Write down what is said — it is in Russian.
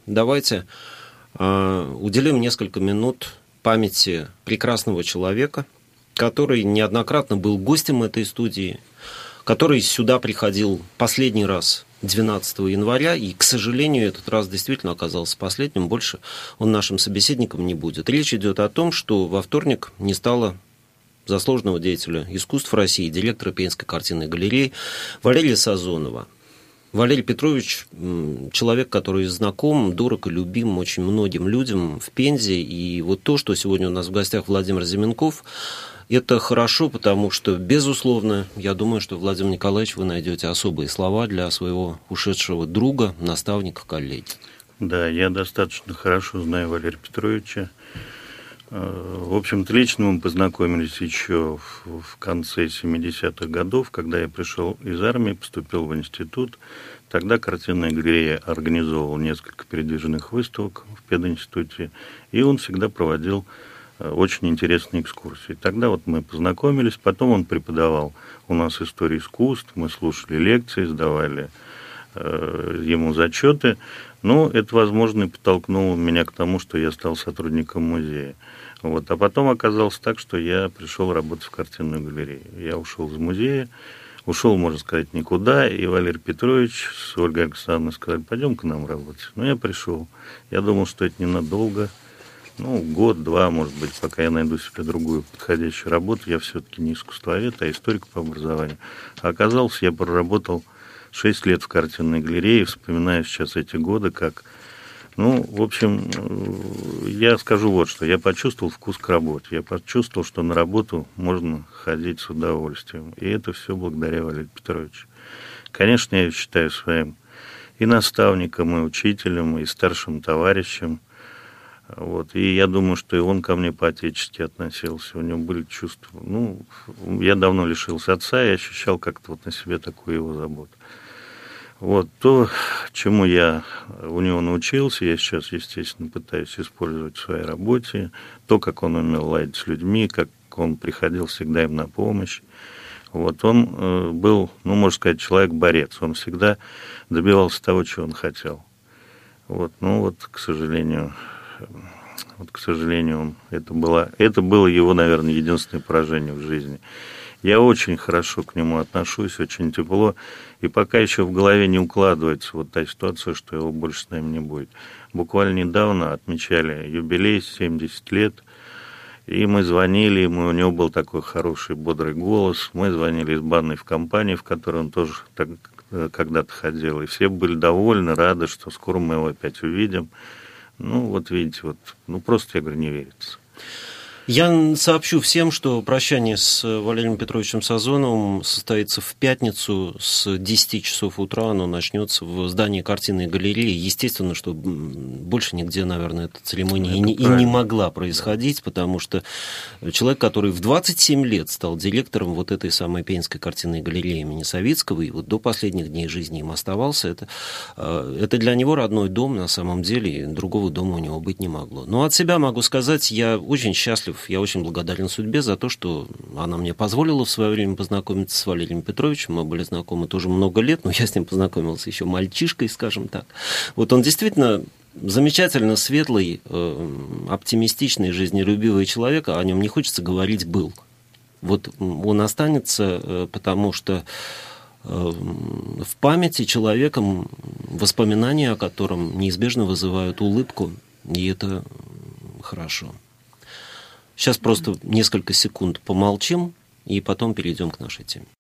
давайте уделим несколько минут памяти прекрасного человека, который неоднократно был гостем этой студии, который сюда приходил последний раз 12 января, и, к сожалению, этот раз действительно оказался последним, больше он нашим собеседником не будет. Речь идет о том, что во вторник не стало заслуженного деятеля искусств России, директора Пензенской картинной галереи Валерия Сазонова. Валерий Петрович – человек, который знаком, дорог и любим очень многим людям в Пензе. И вот то, что сегодня у нас в гостях Владимир Зименков, это хорошо, потому что, безусловно, я думаю, что, Владимир Николаевич, вы найдете особые слова для своего ушедшего друга, наставника, коллеги. Да, я достаточно хорошо знаю Валерия Петровича. В общем-то, лично мы познакомились еще в конце 70-х годов, когда я пришел из армии, поступил в институт. Тогда картинная галерея организовывала несколько передвижных выставок в пединституте, и он всегда проводил очень интересные экскурсии. Тогда вот мы познакомились, потом он преподавал у нас историю искусств, мы слушали лекции, сдавали ему зачеты. Но это, возможно, и подтолкнуло меня к тому, что я стал сотрудником музея. Вот. А потом оказалось так, что я пришел работать в картинную галерею. Я ушел из музея, ушел, можно сказать, никуда, и Валерий Петрович с Ольгой Александровной сказали: пойдем к нам работать. Ну, я пришел. Я думал, что это ненадолго. Год-два, может быть, пока я найду себе другую подходящую работу. Я все-таки не искусствовед, а историк по образованию. А оказалось, я проработал 6 лет в картинной галерее, вспоминаю сейчас эти годы, как... в общем, я скажу вот что. Я почувствовал вкус к работе. Я почувствовал, что на работу можно ходить с удовольствием. И это все благодаря Валерию Петровичу. Конечно, я считаю своим и наставником, и учителем, и старшим товарищем. Вот. И я думаю, что и он ко мне по-отечески относился. У него были чувства. Я давно лишился отца и ощущал как-то вот на себе такую его заботу. Вот то, чему я у него научился, я сейчас, естественно, пытаюсь использовать в своей работе. То, как он умел ладить с людьми, как он приходил всегда им на помощь. Вот он был, можно сказать, человек-борец. Он всегда добивался того, чего он хотел. К сожалению, это было его, наверное, единственное поражение в жизни. Я очень хорошо к нему отношусь, очень тепло, и пока еще в голове не укладывается вот та ситуация, что его больше с нами не будет. Буквально недавно отмечали юбилей, 70 лет, и мы звонили ему, у него был такой хороший, бодрый голос, мы звонили из банной в компании, в которой он тоже так когда-то ходил, и все были довольны, рады, что скоро мы его опять увидим. Видите, просто, я говорю, не верится. Я сообщу всем, что прощание с Валерием Петровичем Сазоновым состоится в пятницу с 10 часов утра. Оно начнется в здании картинной галереи. Естественно, что больше нигде, наверное, эта церемония и не могла происходить, потому что человек, который в 27 лет стал директором вот этой самой Пензенской картинной галереи имени Савицкого, и вот до последних дней жизни им оставался, это для него родной дом на самом деле, и другого дома у него быть не могло. Но от себя могу сказать, я очень счастлив, я очень благодарен судьбе за то, что она мне позволила в свое время познакомиться с Валерием Петровичем. Мы были знакомы тоже много лет, но я с ним познакомился еще мальчишкой, скажем так. Вот он действительно замечательно светлый, оптимистичный, жизнелюбивый человек, а о нем не хочется говорить «был». Вот он останется, потому что в памяти человеком воспоминания о котором неизбежно вызывают улыбку, и это хорошо. Сейчас просто несколько секунд помолчим, и потом перейдем к нашей теме.